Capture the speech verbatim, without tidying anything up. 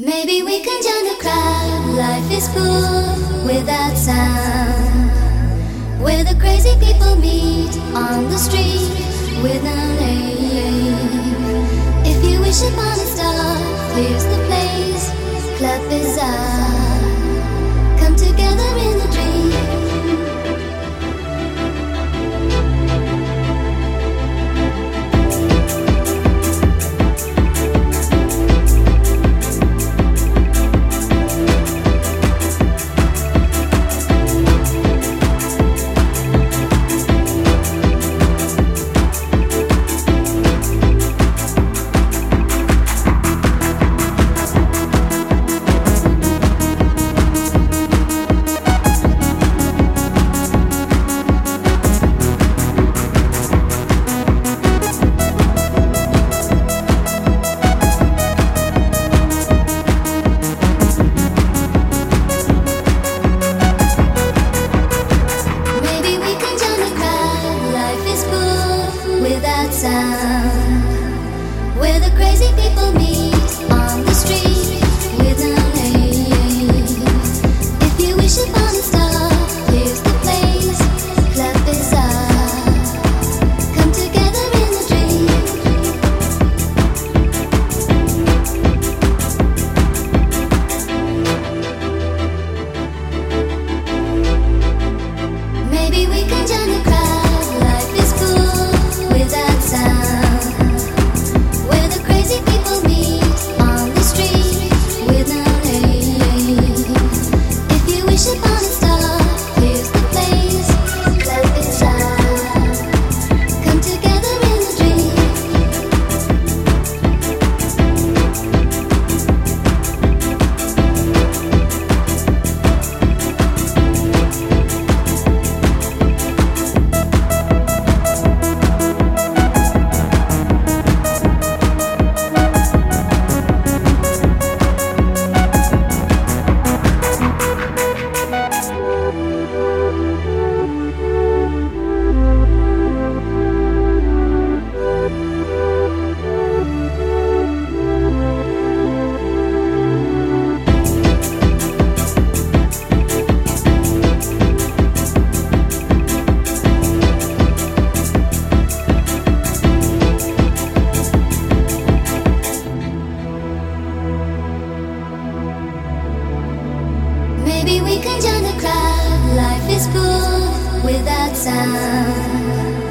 Maybe we can join the crowd. Life is full without sound, where the crazy people meet on the street with no name. If you wish upon a star, here's the place. Club Bizarre. Come together in a dream. Maybe we can join the crowd. Life is full without sound,